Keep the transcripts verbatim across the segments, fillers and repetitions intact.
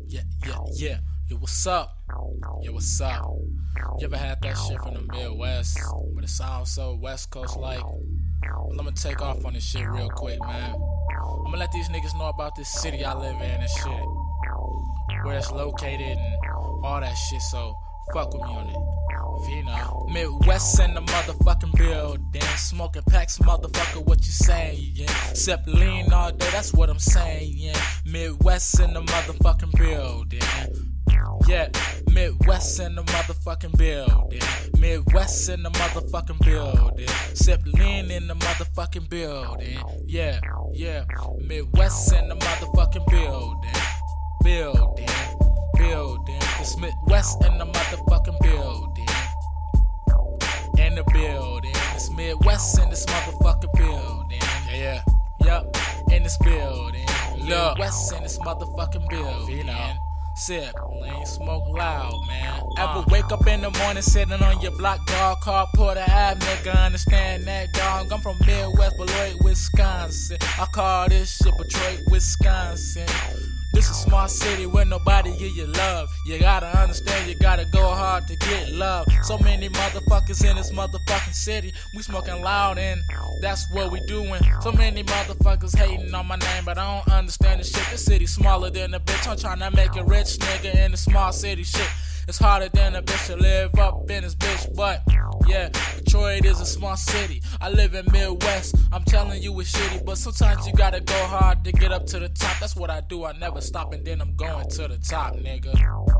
Yeah, yeah, yeah. Yo, what's up? Yo, what's up? You ever had that shit from the Midwest, but it sounds so West Coast like? Well, I'ma take off on this shit real quick, man. I'ma let these niggas know about this city I live in and shit, where it's located and all that shit, so fuck with me on it. You know, Midwest in the motherfucking building, smoking packs, motherfucker, what you saying? Sip lean all day, that's what I'm saying. Midwest in the motherfucking building. Yeah, Midwest in the motherfucking building. Midwest in the motherfucking building. Sip lean in the motherfucking building. Yeah, yeah, Midwest in the motherfucking building. Building, building. It's Midwest in the motherfucking building. In the building. It's Midwest in this motherfucking building. Yeah, yeah, yup, in this building. Midwest in this motherfucking building. You know. Sip, lean, smoke loud, man. Ever wake up in the morning sitting on your block, dog, car, put a ab, nigga, understand that, dog. I'm from Midwest, Beloit, Wisconsin. I call this shit Detroit, Wisconsin. This a small city where nobody give you love. You gotta understand, you gotta go hard to get love. So many motherfuckers in this motherfucking city. We smoking loud and that's what we doing. So many motherfuckers hating on my name, but I don't understand the shit. This city smaller than a bitch. I'm trying to make a rich nigga in the small city shit. It's harder than a bitch to live up in this bitch, but yeah, Detroit is a small city. I live in Midwest. I'm telling you it's shitty, but sometimes you gotta go hard to get up to the top. That's what I do. I never stop and then I'm going to the top, nigga.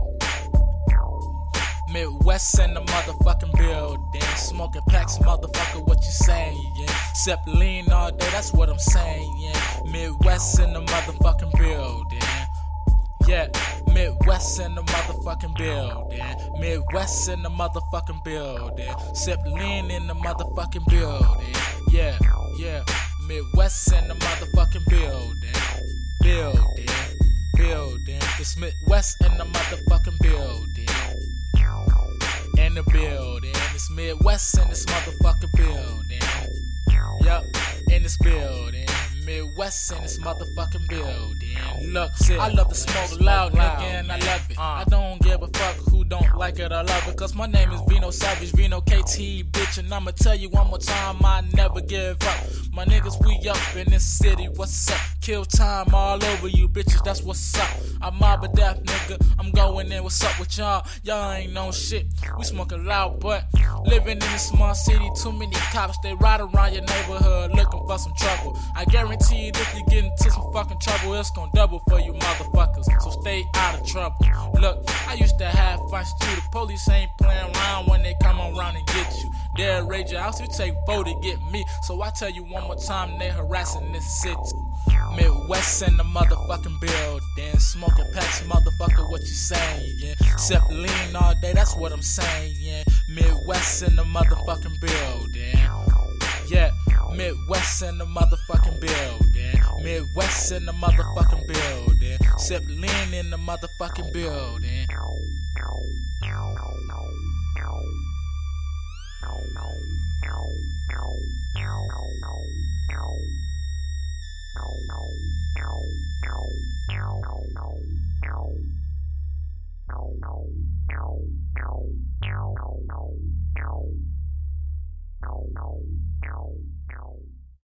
Midwest in the motherfucking building, smoking packs, motherfucker, what you saying? Sip lean all day, that's what I'm saying. Midwest in the motherfucking building. Yeah, Midwest in the motherfucking building. Midwest in the motherfucking building. Sip lean in the motherfucking building. Yeah, yeah, Midwest in the motherfucking building. Building, building. It's Midwest in the motherfucking building. In the building. It's Midwest in this motherfucking building. Yup, in this building. Midwest in this motherfucking building. Look, shit, I love to smoke loud, nigga, and I love it. I don't give a fuck who don't like it, I love it. Cause my name is Vino Savage, Vino K T, bitch. And I'ma tell you one more time, I never give up. My niggas, we up in this city, what's up? Kill time all over you, bitches, that's what's up. I'm mob of death, nigga, I'm going in, what's up with y'all? Y'all ain't no shit, we smoking loud, but living in a small city, too many cops, they ride around your neighborhood looking for some trouble. I guarantee if you get into some fucking trouble, it's gonna double for you motherfuckers, so stay out of trouble. Look, I used to have fights too. The police ain't playing around when they come around and get you. They'll raid your house, you take four to get me. So I tell you one more time, they harassing this city. Midwest in the motherfucking building, smoking packs, motherfucker, what you saying? Yeah. Sip lean all day, that's what I'm saying. Yeah. Midwest in the motherfucking building. Yeah, Midwest in the motherfucking building. Midwest in the motherfucking building. Sip lean in the motherfucking building.